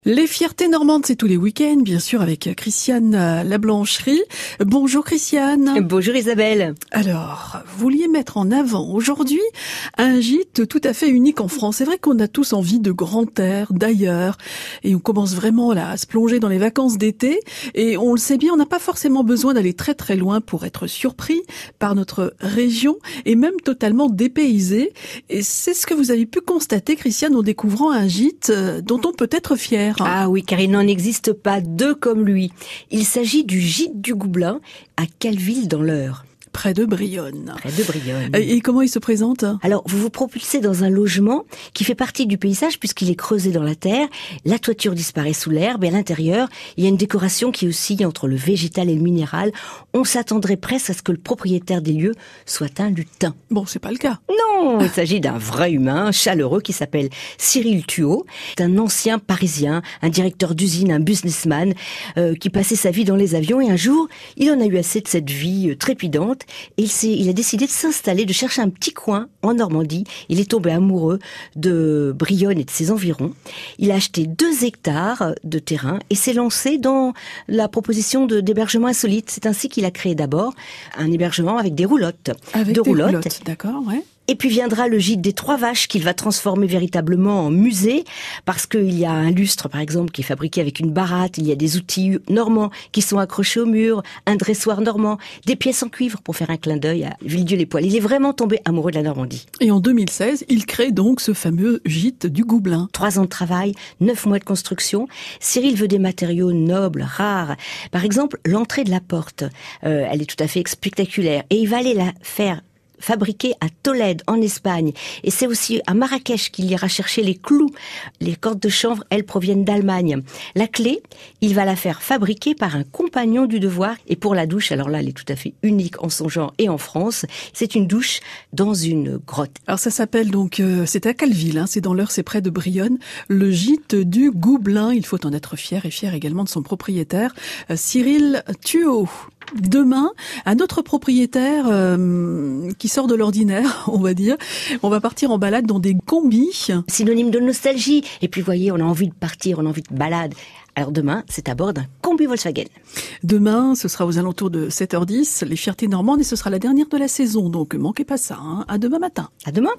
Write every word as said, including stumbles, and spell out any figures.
Les fiertés normandes, c'est tous les week-ends, bien sûr, avec Christiane Lablancherie. Bonjour Christiane. Bonjour Isabelle. Alors, vous vouliez mettre en avant aujourd'hui un gîte tout à fait unique en France. C'est vrai qu'on a tous envie de grand air, d'ailleurs, et on commence vraiment là à se plonger dans les vacances d'été. Et on le sait bien, on n'a pas forcément besoin d'aller très très loin pour être surpris par notre région et même totalement dépaysé. Et c'est ce que vous avez pu constater, Christiane, en découvrant un gîte dont on peut être fier. Ah oui, car il n'en existe pas deux comme lui. Il s'agit du gîte du Goublin à Calville dans l'Eure. Près de Brionne. Près de Brionne. Et comment il se présente ? Alors, vous vous propulsez dans un logement qui fait partie du paysage puisqu'il est creusé dans la terre. La toiture disparaît sous l'herbe et à l'intérieur, il y a une décoration qui oscille entre le végétal et le minéral. On s'attendrait presque à ce que le propriétaire des lieux soit un lutin. Bon, c'est pas le cas. Non, il s'agit d'un vrai humain chaleureux qui s'appelle Cyril Thuot. C'est un ancien Parisien, un directeur d'usine, un businessman euh, qui passait sa vie dans les avions et un jour, il en a eu assez de cette vie euh, trépidante. Et il, s'est, il a décidé de s'installer, de chercher un petit coin en Normandie. Il est tombé amoureux de Brionne et de ses environs. Il a acheté deux hectares de terrain et s'est lancé dans la proposition de, d'hébergement insolite. C'est ainsi qu'il a créé d'abord un hébergement avec des roulottes. Avec de des roulottes. roulottes, d'accord, ouais. Et puis viendra le gîte des Trois Vaches qu'il va transformer véritablement en musée parce qu'il y a un lustre par exemple qui est fabriqué avec une baratte, il y a des outils normands qui sont accrochés au mur, un dressoir normand, des pièces en cuivre pour faire un clin d'œil à Villedieu-les-Poêles. Il est vraiment tombé amoureux de la Normandie. Et en deux mille seize, il crée donc ce fameux gîte du Goublin. Trois ans de travail, neuf mois de construction. Cyril veut des matériaux nobles, rares. Par exemple, l'entrée de la porte, euh, elle est tout à fait spectaculaire et il va aller la faire fabriqué à Tolède, en Espagne. Et c'est aussi à Marrakech qu'il ira chercher les clous. Les cordes de chanvre, elles, proviennent d'Allemagne. La clé, il va la faire fabriquer par un compagnon du devoir. Et pour la douche, alors là, elle est tout à fait unique en son genre et en France. C'est une douche dans une grotte. Alors ça s'appelle donc, euh, c'est à Calville, hein, c'est dans l'Eure, c'est près de Brionne, le gîte du Goublin. Il faut en être fier et fier également de son propriétaire, euh, Cyril Thuot. Demain, un autre propriétaire euh, qui sort de l'ordinaire, on va dire. On va partir en balade dans des combis. Synonyme de nostalgie. Et puis, vous voyez, on a envie de partir, on a envie de balade. Alors demain, c'est à bord d'un combi Volkswagen. Demain, ce sera aux alentours de sept heures dix, les fiertés normandes, et ce sera la dernière de la saison. Donc, manquez pas ça, hein. À demain matin. À demain.